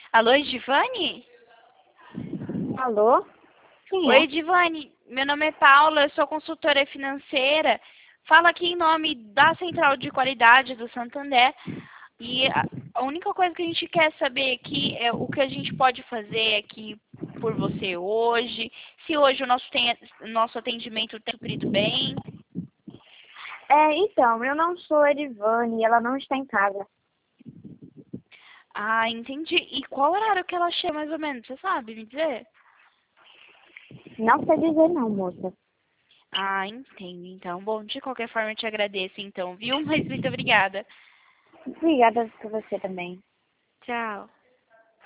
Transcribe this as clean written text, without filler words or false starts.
Alô, Edivane? Alô? Quem Oi, é? Edivane. Meu nome é Paula, eu sou consultora financeira. Falo aqui em nome da Central de Qualidade do Santander. E a única coisa que a gente quer saber aqui é o que a gente pode fazer aqui por você hoje. Se hoje o nosso atendimento tem suprido bem. Então, eu não sou Erivane e ela não está em casa. Ah, entendi. E qual horário que ela chega mais ou menos? Você sabe me dizer? Não sei dizer não, moça. Ah, entendo. Então, bom, de qualquer forma eu te agradeço então, viu? Mas muito obrigada. Obrigada por você também. Tchau.